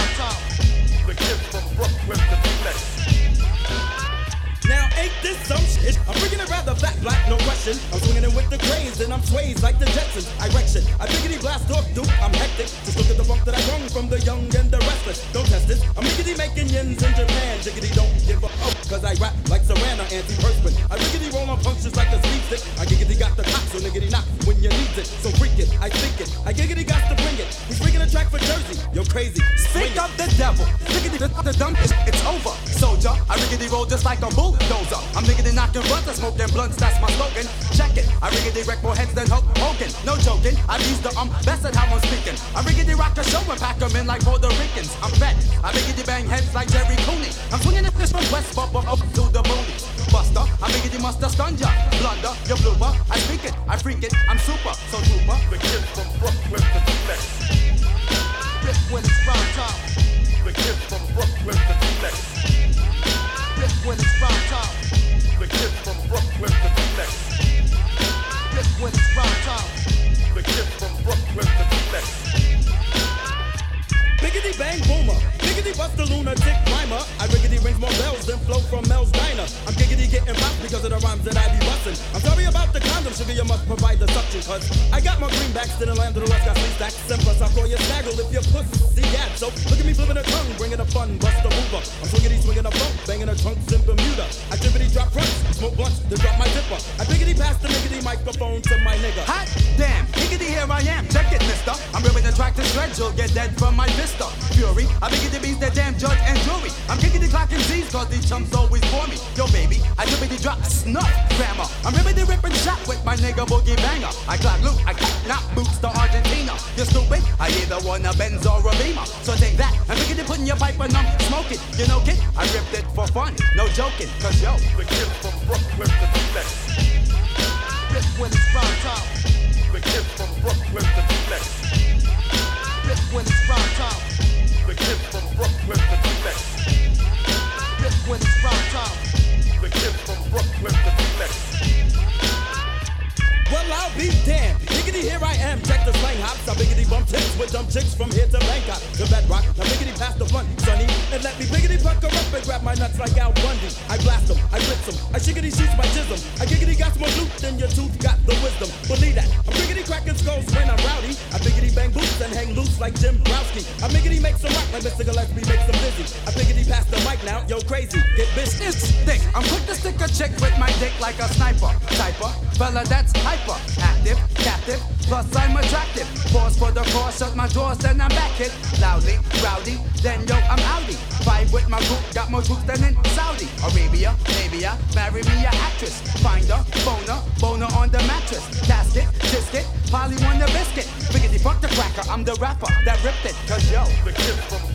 The kid from Brooklyn to the next. Now ain't this some shit? I'm bringing it rather fat, black, no question. I'm swinging it with the craze and I'm sways like the Jetsons. Erection, I biggity blast off, dude, I'm hectic. Just look at the funk that I brung from the young and the restless. Don't test this, I'm miggity making yins in Japan. Jiggity don't give a fuck, cause I rap like Savannah, anti-perspirant. I riggity roll on punctures like a speed stick. I giggity got the cock, so niggity knock when you need it. So freak it, I think it, I giggity got to bring it. He's bringing a track for Jersey, you're crazy. Speak up the devil, riggity the dump, it's over. Soldier, I riggity roll just like a bulldozer. I'm niggity knocking blunts and smoking blunts, that's my slogan. Check it, I riggity wreck more heads than Hulk Hogan. No joking, I use the best at how I'm speaking. I riggity rock a show and pack 'em in like Puerto Ricans. I'm fat, I riggity bang heads like Jerry Cooney. I'm swinging this from West Bubba up to the boonies. Buster, I riggity muster stun ya. Blunder, you blooper, I speak it, I freak it, I'm super, so trooper. The kid from Brooklyn to the next. Rip when it's rhyme time. The kid from Brooklyn to the next. Rip when it's rhyme time. The kid from Brooklyn to the next. Rip when it's rhyme time. The kid from Brooklyn to the next. Biggity bang boomer, biggity bust a lunatic rhymer. I riggity rings more bells than flow from Mel's Diner. I'm giggity getting popped because of the rhymes that I be bustin'. I'm sorry about the condom, sugar, you must provide the suction. Cause I got my greenbacks in the land of the West, got three stacks. And plus I'll call you snaggle if you're pussy gad. So look at me flipping a tongue, bringing a fun, bust a mover. I'm swinging a funk, banging a trunks in Bermuda. Activity drop fronts, smoke blunts, then drop my zipper. I biggity pass the niggity microphone to my nigga. Hot damn, higgity here I am, check it mister. I'm ripping the track to shreds, you'll get dead from my fist. Fury, I biggity beats the damn judge and jury. I'm kicking the clocking Z's cause these chumps always for me. Yo baby, I rippity drop snuff grammar. I'm rippity ripping shot with my nigga Boogie Banger. I clock loot, I clock knock boots to Argentina. You're stupid, I either want a Benz or a Beamer. So take that, I'm biggity putting your pipe and I'm smoking. You know kid, I ripped it for fun, no joking. Cause yo, The kid from Brooklyn to the next. Rip when it's rhyme time. The kid from Brooklyn to the next. Rip when it's rhyme time. The kid from Brooklyn to the next. Rip when it's rhyme time. The kid from Brooklyn to the next. Well, I'll be damned. Biggity, here I am. Check the slang hops. I biggity bump tips with dumb chicks from here to Bangkok to Bedrock. Now biggity past the front, sonny, and let me biggity pucker up and grab my nuts like Al Bundy. I blast them, I blitz them, I shiggity shoots my jism. I giggity got more loot than your tooth got the wisdom. Believe that. I'm biggity cracking skulls when I'm rowdy. I biggity bang boots and hang loose like Jim Browski. I biggity make some rock like Mr. Gillespie makes them busy. I biggity pass the mic now, yo crazy, get busy. it's thick. I'm quick to stick a chick with my dick like a sniper. Typer, fella that's hyper. Active, captive, plus I'm attractive. Pause for the cause, shut my doors, then I'm back it. Loudly, rowdy, then yo, I'm outie. Fight with my group, got more troops than in Saudi Arabia. Maybe I marry me a actress. Find her, boner on the mattress. Casket, biscuit, Polly won the biscuit. Biggity fuck the cracker, I'm the rapper that ripped it. Cause yo, The kid from